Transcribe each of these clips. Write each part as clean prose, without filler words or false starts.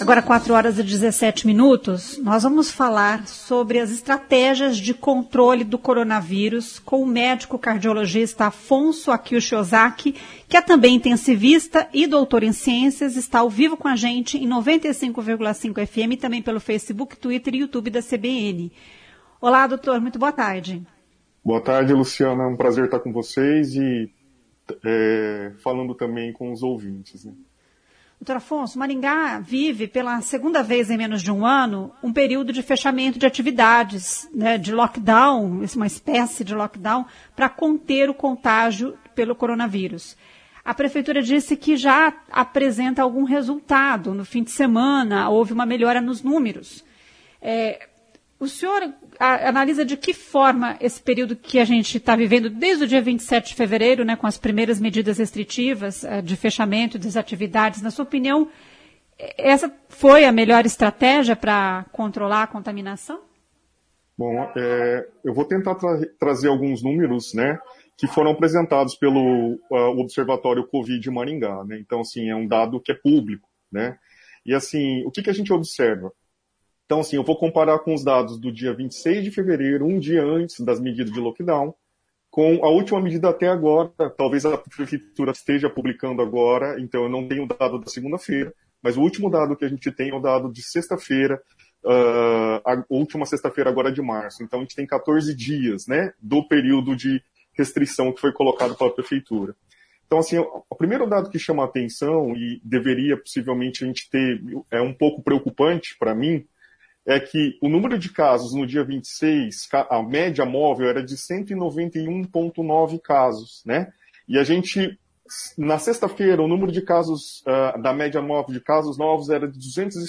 Agora, 4h17, nós vamos falar sobre as estratégias de controle do coronavírus com o médico cardiologista Afonso Akio Ozaki, que é também intensivista e doutor em ciências, está ao vivo com a gente em 95,5 FM e também pelo Facebook, Twitter e YouTube da CBN. Olá, doutor, muito boa tarde. Boa tarde, Luciana, é um prazer estar com vocês e falando também com os ouvintes, né? Doutor Afonso, Maringá vive pela segunda vez em menos de um ano um período de fechamento de atividades, né, de lockdown, uma espécie de lockdown, para conter o contágio pelo coronavírus. A Prefeitura disse que já apresenta algum resultado. No fim de semana houve uma melhora nos números. O senhor analisa de que forma esse período que a gente está vivendo desde o dia 27 de fevereiro, né, com as primeiras medidas restritivas de fechamento das atividades, na sua opinião, essa foi a melhor estratégia para controlar a contaminação? Bom, eu vou tentar trazer alguns números, né, que foram apresentados pelo Observatório Covid Maringá, né? Então, assim, é um dado que é público, né? E, assim, o que a gente observa? Então, assim, eu vou comparar com os dados do dia 26 de fevereiro, um dia antes das medidas de lockdown, com a última medida até agora. Talvez a Prefeitura esteja publicando agora, então eu não tenho o dado da segunda-feira, mas o último dado que a gente tem é o dado de sexta-feira, a última sexta-feira agora de março. Então, a gente tem 14 dias, né, do período de restrição que foi colocado pela Prefeitura. Então, assim, o primeiro dado que chama a atenção, e deveria possivelmente a gente ter, é um pouco preocupante para mim, é que o número de casos no dia 26, a média móvel era de 191,9 casos, né? E a gente, na sexta-feira, o número de casos, da média móvel de casos novos era de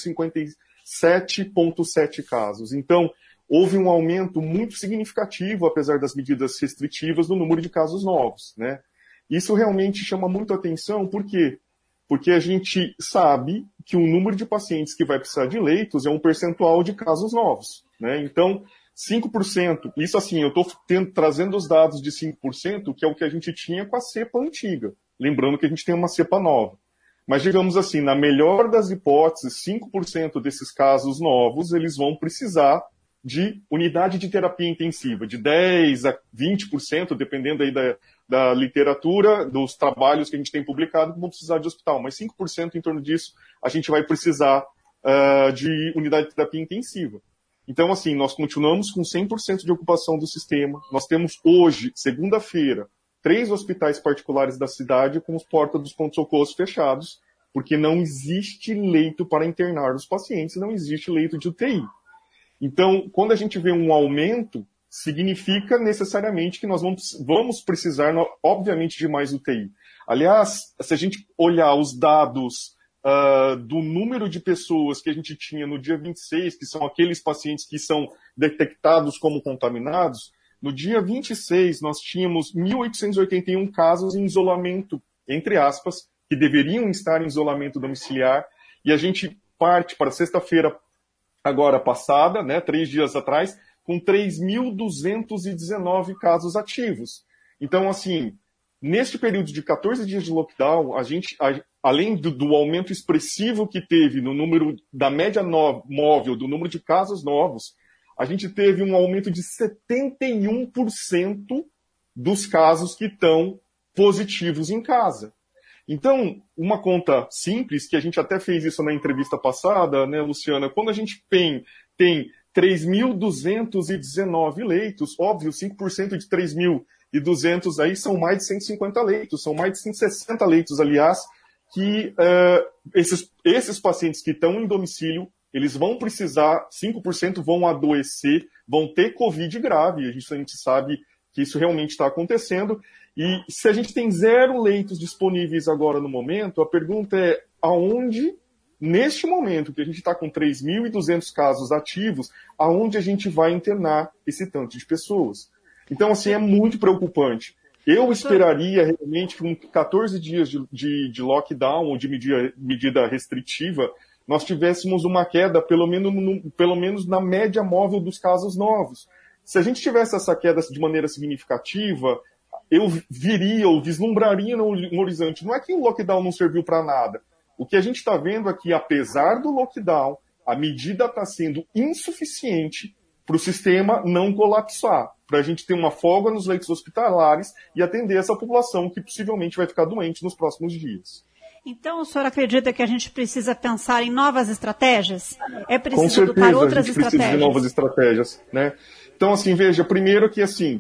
257,7 casos. Então, houve um aumento muito significativo, apesar das medidas restritivas, no número de casos novos, né? Isso realmente chama muito atenção, por quê? Porque a gente sabe que o número de pacientes que vai precisar de leitos é um percentual de casos novos, né? Então, 5%, isso assim, eu estou trazendo os dados de 5%, que é o que a gente tinha com a cepa antiga. Lembrando que a gente tem uma cepa nova. Mas, digamos assim, na melhor das hipóteses, 5% desses casos novos, eles vão precisar de unidade de terapia intensiva, de 10% a 20%, dependendo aí da literatura, dos trabalhos que a gente tem publicado, vão precisar de hospital. Mas 5% em torno disso, a gente vai precisar de unidade de terapia intensiva. Então, assim, nós continuamos com 100% de ocupação do sistema. Nós temos hoje, segunda-feira, 3 hospitais particulares da cidade com as portas dos pronto-socorros fechados, porque não existe leito para internar os pacientes, não existe leito de UTI. Então, quando a gente vê um aumento, significa necessariamente que nós vamos precisar, obviamente, de mais UTI. Aliás, se a gente olhar os dados do número de pessoas que a gente tinha no dia 26, que são aqueles pacientes que são detectados como contaminados, no dia 26 nós tínhamos 1.881 casos em isolamento, entre aspas, que deveriam estar em isolamento domiciliar, e a gente parte para sexta-feira agora passada, né, 3 dias atrás, com 3.219 casos ativos. Então, assim, neste período de 14 dias de lockdown, além do aumento expressivo que teve no número da média móvel, do número de casos novos, a gente teve um aumento de 71% dos casos que estão positivos em casa. Então, uma conta simples, que a gente até fez isso na entrevista passada, né, Luciana, quando a gente tem 3.219 leitos, óbvio, 5% de 3.200 aí são mais de 150 leitos, são mais de 160 leitos, aliás, que esses pacientes que estão em domicílio, eles vão precisar, 5% vão adoecer, vão ter Covid grave, a gente sabe que isso realmente está acontecendo. E se a gente tem 0 leitos disponíveis agora no momento, a pergunta é aonde, neste momento que a gente está com 3.200 casos ativos, aonde a gente vai internar esse tanto de pessoas? Então, assim, é muito preocupante. Eu esperaria realmente que com 14 dias de lockdown ou de medida restritiva, nós tivéssemos uma queda, pelo menos na média móvel dos casos novos. Se a gente tivesse essa queda de maneira significativa, eu vislumbraria no horizonte. Não é que o lockdown não serviu para nada, O que a gente está vendo é que, apesar do lockdown, a medida está sendo insuficiente para o sistema não colapsar, para a gente ter uma folga nos leitos hospitalares e atender essa população que possivelmente vai ficar doente nos próximos dias. Então, o senhor acredita que a gente precisa pensar em novas estratégias? É preciso Com certeza, adotar outras a gente estratégias? precisa de novas estratégias, né? Então, assim, veja, primeiro que, assim,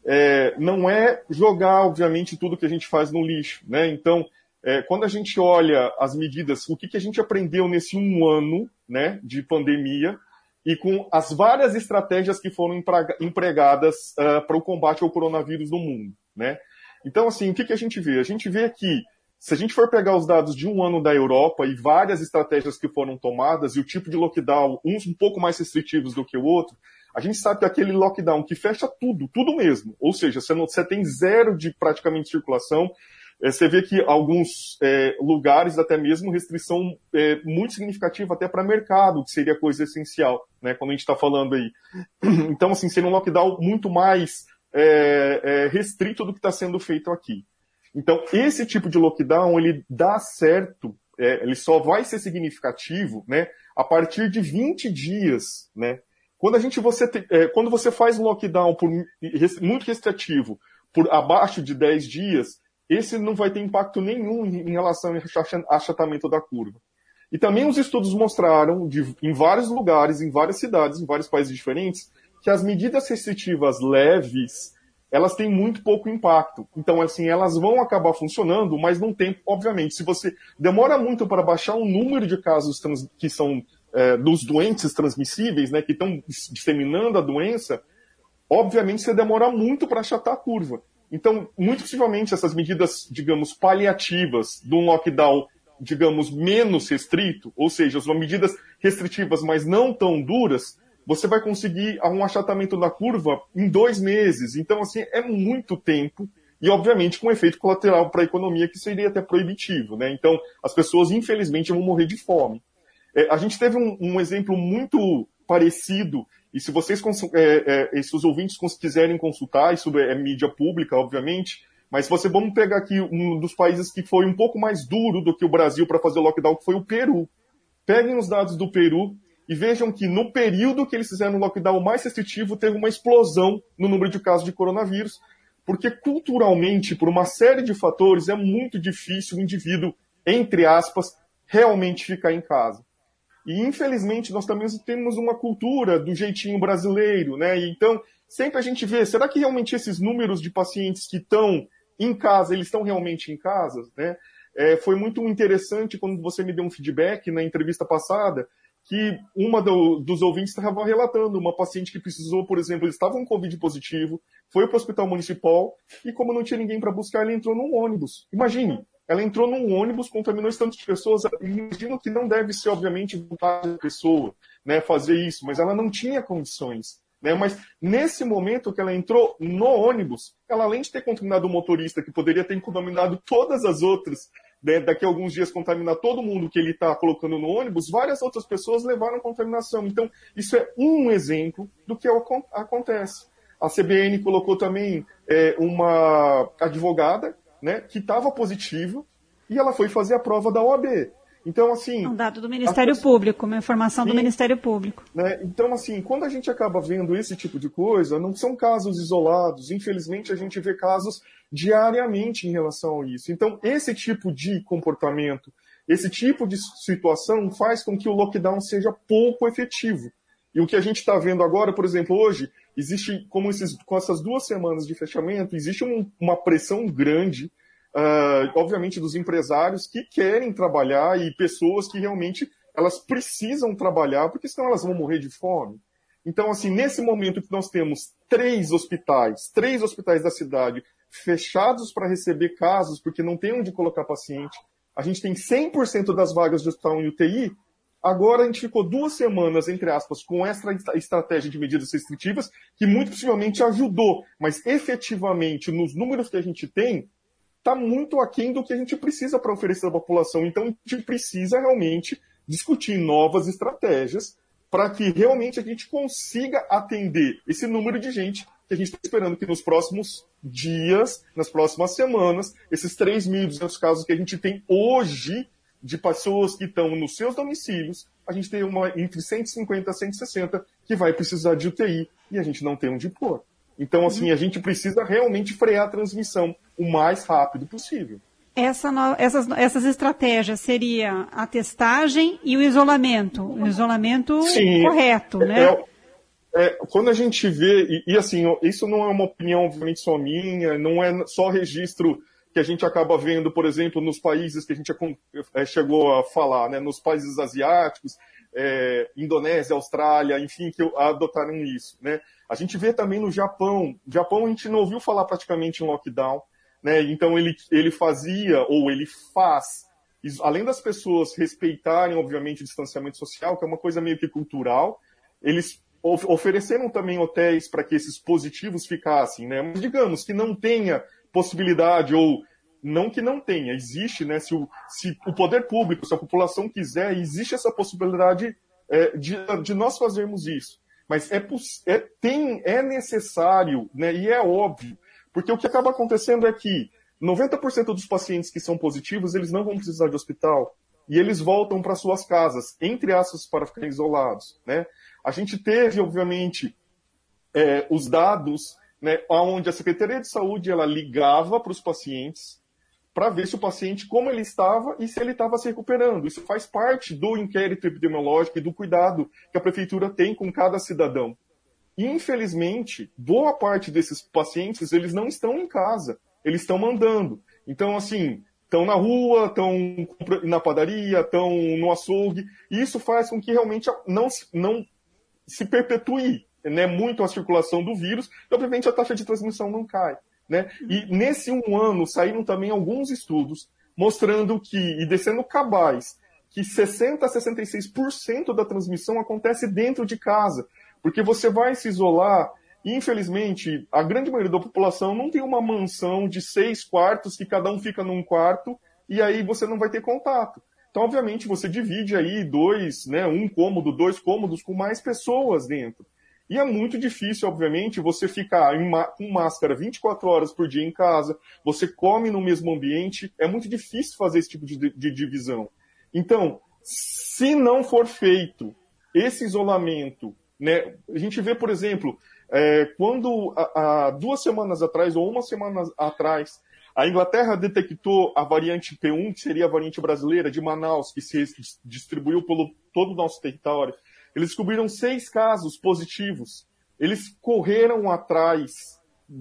não é jogar, obviamente, tudo que a gente faz no lixo, né? Então, quando a gente olha as medidas, o que a gente aprendeu nesse 1 ano, né, de pandemia, e com as várias estratégias que foram empregadas para o combate ao coronavírus no mundo, né? Então, assim, o que a gente vê? A gente vê que, se a gente for pegar os dados de 1 ano da Europa e várias estratégias que foram tomadas, e o tipo de lockdown, uns um pouco mais restritivos do que o outro, a gente sabe que aquele lockdown que fecha tudo mesmo, ou seja, você tem zero de praticamente circulação, você vê que alguns lugares, até mesmo restrição muito significativa até para mercado, que seria coisa essencial, né, quando a gente está falando aí. Então, assim, seria um lockdown muito mais restrito do que está sendo feito aqui. Então, esse tipo de lockdown, ele dá certo, ele só vai ser significativo, né, a partir de 20 dias, né. Quando você faz um lockdown muito restritivo por abaixo de 10 dias, esse não vai ter impacto nenhum em relação ao achatamento da curva. E também os estudos mostraram, em vários lugares, em várias cidades, em vários países diferentes, que as medidas restritivas leves, elas têm muito pouco impacto. Então, assim, elas vão acabar funcionando, mas num tempo, obviamente, se você demora muito para baixar o número de casos que são dos doentes transmissíveis, né, que estão disseminando a doença, obviamente você demora muito para achatar a curva. Então, muito possivelmente, essas medidas, digamos, paliativas de um lockdown, digamos, menos restrito, ou seja, as medidas restritivas, mas não tão duras, você vai conseguir um achatamento da curva em 2 meses. Então, assim, é muito tempo e, obviamente, com um efeito colateral para a economia que seria até proibitivo, né? Então, as pessoas, infelizmente, vão morrer de fome. A gente teve um exemplo muito parecido, e se se os ouvintes quiserem consultar, isso é mídia pública, obviamente, mas vamos pegar aqui um dos países que foi um pouco mais duro do que o Brasil para fazer o lockdown, que foi o Peru. Peguem os dados do Peru e vejam que no período que eles fizeram o lockdown mais restritivo, teve uma explosão no número de casos de coronavírus, porque culturalmente, por uma série de fatores, é muito difícil o indivíduo, entre aspas, realmente ficar em casa. E, infelizmente, nós também temos uma cultura do jeitinho brasileiro, né? E, então, sempre a gente vê, será que realmente esses números de pacientes que estão em casa, eles estão realmente em casa, né? Foi muito interessante quando você me deu um feedback na entrevista passada, que uma dos ouvintes estava relatando uma paciente que precisou, por exemplo, eles estavam com Covid positivo, foi para o hospital municipal, e como não tinha ninguém para buscar, ela entrou num ônibus. Imagine! Ela entrou num ônibus, contaminou esse tanto de pessoas. Imagino que não deve ser, obviamente, vontade da pessoa, né, fazer isso, mas ela não tinha condições. Né? Mas nesse momento que ela entrou no ônibus, ela, além de ter contaminado o motorista, que poderia ter contaminado todas as outras, né, daqui a alguns dias contaminar todo mundo que ele está colocando no ônibus, várias outras pessoas levaram contaminação. Então, isso é um exemplo do que acontece. A CBN colocou também uma advogada, né, que estava positivo, e ela foi fazer a prova da OAB. Então, assim... Um dado do Ministério Público, uma informação do Ministério Público. Né, então, assim, quando a gente acaba vendo esse tipo de coisa, não são casos isolados. Infelizmente, a gente vê casos diariamente em relação a isso. Então, esse tipo de comportamento, esse tipo de situação faz com que o lockdown seja pouco efetivo. E o que a gente está vendo agora, por exemplo, hoje, existe, com essas 2 semanas de fechamento, existe uma pressão grande, obviamente, dos empresários que querem trabalhar e pessoas que realmente elas precisam trabalhar, porque senão elas vão morrer de fome. Então, assim, nesse momento que nós temos 3 hospitais da cidade fechados para receber casos, porque não tem onde colocar paciente, a gente tem 100% das vagas de hospital em UTI. Agora a gente ficou 2 semanas, entre aspas, com essa estratégia de medidas restritivas, que muito possivelmente ajudou, mas efetivamente, nos números que a gente tem, está muito aquém do que a gente precisa para oferecer à população. Então a gente precisa realmente discutir novas estratégias para que realmente a gente consiga atender esse número de gente que a gente está esperando que nos próximos dias, nas próximas semanas, esses 3.200 casos que a gente tem hoje, de pessoas que estão nos seus domicílios, a gente tem entre 150 a 160 que vai precisar de UTI e a gente não tem onde pôr. Então, assim, a gente precisa realmente frear a transmissão o mais rápido possível. Essas estratégias seria a testagem e o isolamento Sim, correto, né? Quando a gente vê, e assim, isso não é uma opinião, obviamente, só minha, não é só registro que a gente acaba vendo, por exemplo, nos países que a gente chegou a falar, né, nos países asiáticos, Indonésia, Austrália, enfim, que adotaram isso, né? A gente vê também no Japão. No Japão a gente não ouviu falar praticamente em lockdown, né? Então ele fazia, ou ele faz, além das pessoas respeitarem, obviamente, o distanciamento social, que é uma coisa meio que cultural, eles ofereceram também hotéis para que esses positivos ficassem, né? Mas digamos que não tenha possibilidade, ou não que não tenha, existe, né? Se o poder público, se a população quiser, existe essa possibilidade de nós fazermos isso. Mas é necessário, né? E é óbvio, porque o que acaba acontecendo é que 90% dos pacientes que são positivos, eles não vão precisar de hospital, e eles voltam para suas casas, entre aspas, para ficarem isolados, né? A gente teve, obviamente, os dados, né, onde a Secretaria de Saúde ela ligava para os pacientes para ver se o paciente, como ele estava e se ele estava se recuperando. Isso faz parte do inquérito epidemiológico e do cuidado que a prefeitura tem com cada cidadão. E, infelizmente, boa parte desses pacientes, eles não estão em casa, eles estão mandando. Então, assim, estão na rua, estão na padaria, estão no açougue, e isso faz com que realmente não se perpetue, né, muito a circulação do vírus, e obviamente a taxa de transmissão não cai, né? E nesse um ano saíram também alguns estudos mostrando e descendo cabais, que 60% a 66% da transmissão acontece dentro de casa, porque você vai se isolar, e infelizmente a grande maioria da população não tem uma mansão de 6 quartos, que cada um fica num quarto, e aí você não vai ter contato. Então, obviamente, você divide aí um cômodo, 2 cômodos com mais pessoas dentro. E é muito difícil, obviamente, você ficar com máscara 24 horas por dia em casa, você come no mesmo ambiente, é muito difícil fazer esse tipo de divisão. Então, se não for feito esse isolamento, né, a gente vê, por exemplo, quando há 2 semanas atrás, ou 1 semana atrás, a Inglaterra detectou a variante P1, que seria a variante brasileira de Manaus, que se distribuiu por todo o nosso território. Eles descobriram 6 casos positivos. Eles correram atrás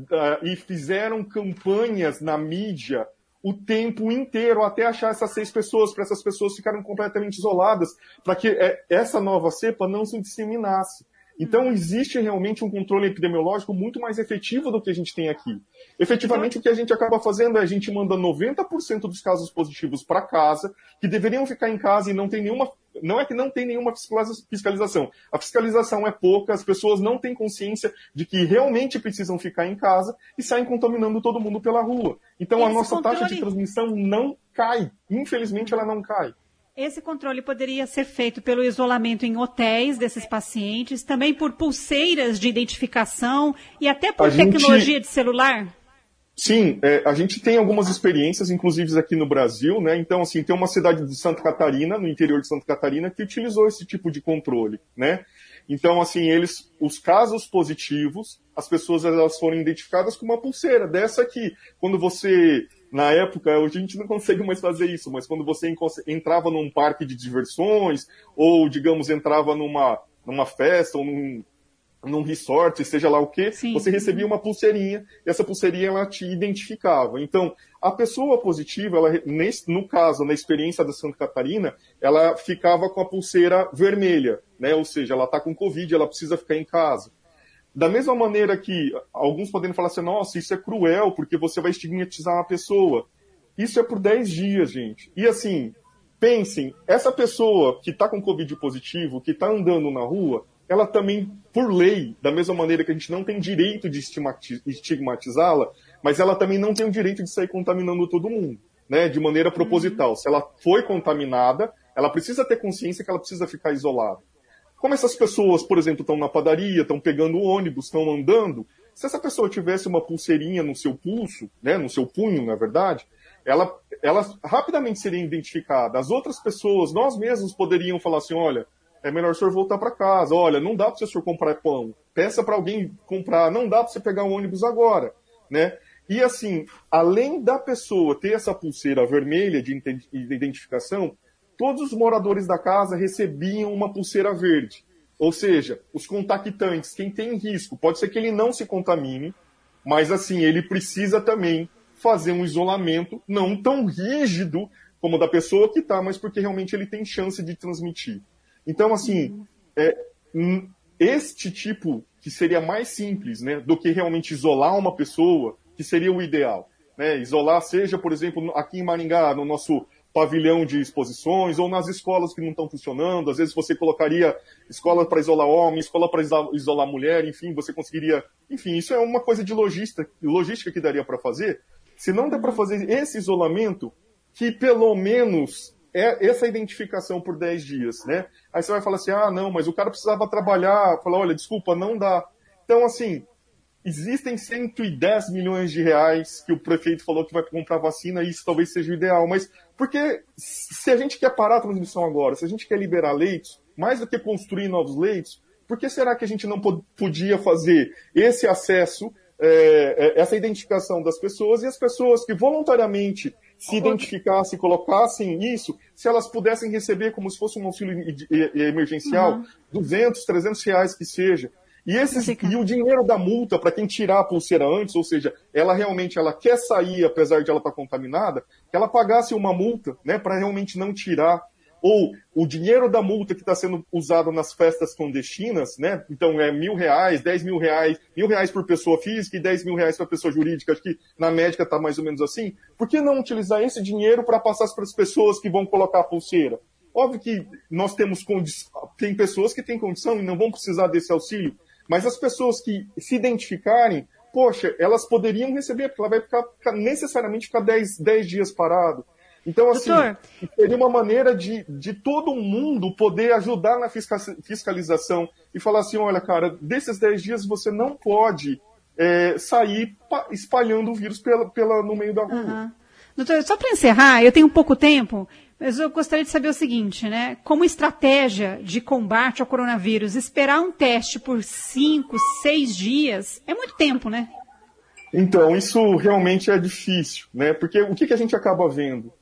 e fizeram campanhas na mídia o tempo inteiro até achar essas 6 pessoas, para essas pessoas ficarem completamente isoladas, para que essa nova cepa não se disseminasse. Então, existe realmente um controle epidemiológico muito mais efetivo do que a gente tem aqui. Efetivamente, o que a gente acaba fazendo é a gente manda 90% dos casos positivos para casa, que deveriam ficar em casa e não tem nenhuma... Não é que não tem nenhuma fiscalização. A fiscalização é pouca, as pessoas não têm consciência de que realmente precisam ficar em casa e saem contaminando todo mundo pela rua. Então, a nossa taxa de transmissão não cai. Infelizmente, ela não cai. Esse controle poderia ser feito pelo isolamento em hotéis desses pacientes, também por pulseiras de identificação e até por tecnologia de celular? Sim, a gente tem algumas experiências, inclusive aqui no Brasil, né? Então, assim, tem uma cidade de Santa Catarina, no interior de Santa Catarina, que utilizou esse tipo de controle, né? Então, assim, os casos positivos, as pessoas elas foram identificadas com uma pulseira dessa aqui. Quando você, na época, hoje a gente não consegue mais fazer isso, mas quando você entrava num parque de diversões, ou, digamos, entrava numa festa, ou num resort, seja lá o quê, sim, você recebia uma pulseirinha, e essa pulseirinha ela te identificava. Então, a pessoa positiva, no caso, na experiência da Santa Catarina, ela ficava com a pulseira vermelha, né? Ou seja, ela está com Covid, ela precisa ficar em casa. Da mesma maneira que alguns podem falar assim, nossa, isso é cruel, porque você vai estigmatizar uma pessoa. Isso é por 10 dias, gente. E assim, pensem, essa pessoa que está com Covid positivo, que está andando na rua, ela também, por lei, da mesma maneira que a gente não tem direito de estigmatizá-la, mas ela também não tem o direito de sair contaminando todo mundo, né, de maneira proposital. Se ela foi contaminada, ela precisa ter consciência que ela precisa ficar isolada. Como essas pessoas, por exemplo, estão na padaria, estão pegando ônibus, estão andando, se essa pessoa tivesse uma pulseirinha no seu pulso, né, no seu punho, na verdade, ela rapidamente seria identificada. As outras pessoas, nós mesmos poderiam falar assim, olha, é melhor o senhor voltar para casa, olha, não dá para o senhor comprar pão, peça para alguém comprar, não dá para você pegar um ônibus agora, né? E assim, além da pessoa ter essa pulseira vermelha de identificação, todos os moradores da casa recebiam uma pulseira verde. Ou seja, os contactantes, quem tem risco, pode ser que ele não se contamine, mas assim, ele precisa também fazer um isolamento não tão rígido como o da pessoa que está, mas porque realmente ele tem chance de transmitir. Então, assim, este tipo que seria mais simples, né, do que realmente isolar uma pessoa, que seria o ideal. Né? Isolar, seja, por exemplo, aqui em Maringá, no nosso pavilhão de exposições, ou nas escolas que não estão funcionando. Às vezes você colocaria escola para isolar homem, escola para isolar mulher, enfim, você conseguiria... Enfim, isso é uma coisa de logística que daria para fazer. Se não der para fazer esse isolamento, que pelo menos é essa identificação por 10 dias, né? Aí você vai falar assim, ah, não, mas o cara precisava trabalhar. Falar, olha, desculpa, não dá. Então, assim, existem 110 milhões de reais que o prefeito falou que vai comprar vacina, e isso talvez seja o ideal. Mas porque se a gente quer parar a transmissão agora, se a gente quer liberar leitos, mais do que construir novos leitos, por que será que a gente não podia fazer esse acesso, essa identificação das pessoas, e as pessoas que voluntariamente se identificassem, colocassem isso, se elas pudessem receber como se fosse um auxílio emergencial, 200, 300 reais que seja. E o dinheiro da multa para quem tirar a pulseira antes, ou seja, ela quer sair apesar de ela estar contaminada, que ela pagasse uma multa, né, para realmente não tirar. Ou o dinheiro da multa que está sendo usado nas festas clandestinas, né, então é R$1.000, R$10.000, R$1.000 por pessoa física e R$10.000 para pessoa jurídica, acho que na médica está mais ou menos assim. Por que não utilizar esse dinheiro para passar para as pessoas que vão colocar a pulseira? Óbvio que nós tem pessoas que têm condição e não vão precisar desse auxílio, mas as pessoas que se identificarem, poxa, elas poderiam receber, porque ela vai necessariamente ficar 10 dias parado. Então, assim, seria uma maneira de todo mundo poder ajudar na fiscalização e falar assim, olha, cara, desses 10 dias você não pode sair espalhando o vírus no meio da rua. Uhum. Doutor, só para encerrar, eu tenho pouco tempo, mas eu gostaria de saber o seguinte, né? Como estratégia de combate ao coronavírus, esperar um teste por 5, 6 dias é muito tempo, né? Então, isso realmente é difícil, né? Porque o que a gente acaba vendo?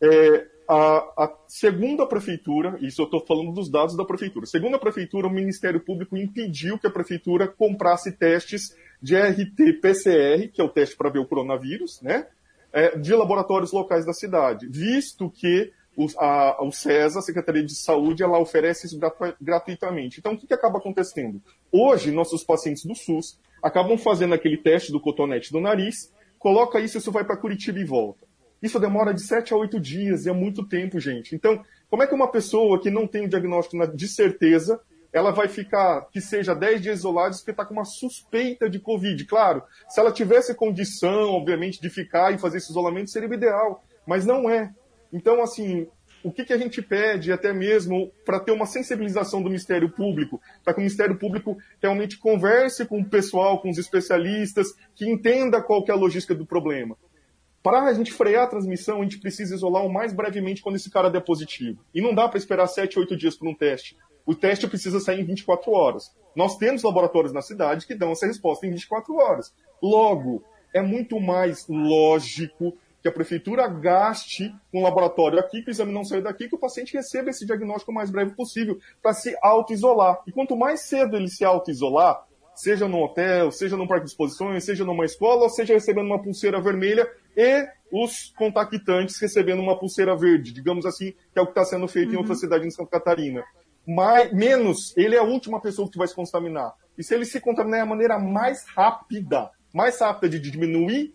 Segundo a prefeitura, isso eu estou falando dos dados da prefeitura, segundo a prefeitura, o Ministério Público impediu que a prefeitura comprasse testes de RT-PCR, que é o teste para ver o coronavírus, né? De laboratórios locais da cidade, visto que o CESA, a Secretaria de Saúde, ela oferece isso gratuitamente. Então, o que acaba acontecendo? Hoje, nossos pacientes do SUS acabam fazendo aquele teste do cotonete do nariz, coloca isso vai para Curitiba e volta. Isso demora de 7 a 8 dias, e é muito tempo, gente. Então, como é que uma pessoa que não tem o diagnóstico de certeza, ela vai ficar, que seja 10 dias isolada, porque está com uma suspeita de Covid? Claro, se ela tivesse condição, obviamente, de ficar e fazer esse isolamento, seria o ideal, mas não é. Então, assim, o que a gente pede, até mesmo para ter uma sensibilização do Ministério Público, para que o Ministério Público realmente converse com o pessoal, com os especialistas, que entenda qual que é a logística do problema. Para a gente frear a transmissão, a gente precisa isolar o mais brevemente quando esse cara der positivo. E não dá para esperar 7, 8 dias por um teste. O teste precisa sair em 24 horas. Nós temos laboratórios na cidade que dão essa resposta em 24 horas. Logo, é muito mais lógico que a prefeitura gaste com um laboratório aqui, que o exame não saia daqui, que o paciente receba esse diagnóstico o mais breve possível para se auto-isolar. E quanto mais cedo ele se auto-isolar, seja no hotel, seja num parque de exposições, seja numa escola, ou seja recebendo uma pulseira vermelha, e os contactantes recebendo uma pulseira verde, digamos assim, que é o que está sendo feito em outra cidade em Santa Catarina. Menos, ele é a última pessoa que vai se contaminar. E se ele se contaminar, é a maneira mais rápida de diminuir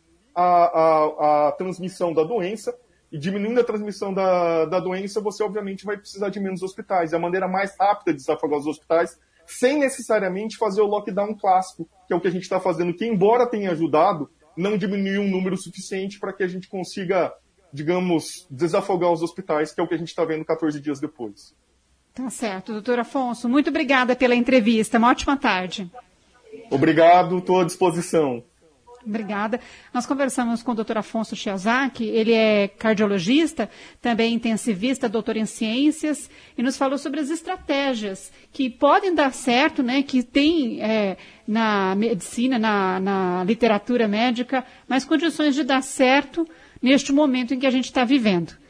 a transmissão da doença, e diminuindo a transmissão da doença, você obviamente vai precisar de menos hospitais. É a maneira mais rápida de desafogar os hospitais, sem necessariamente fazer o lockdown clássico, que é o que a gente está fazendo, que embora tenha ajudado, não diminuiu um número suficiente para que a gente consiga, digamos, desafogar os hospitais, que é o que a gente está vendo 14 dias depois. Tá certo, doutor Afonso. Muito obrigada pela entrevista. Uma ótima tarde. Obrigado, estou à disposição. Obrigada. Nós conversamos com o Dr. Afonso Shiozaki, ele é cardiologista, também intensivista, doutor em ciências, e nos falou sobre as estratégias que podem dar certo, né, que tem na medicina, na literatura médica, mas condições de dar certo neste momento em que a gente está vivendo.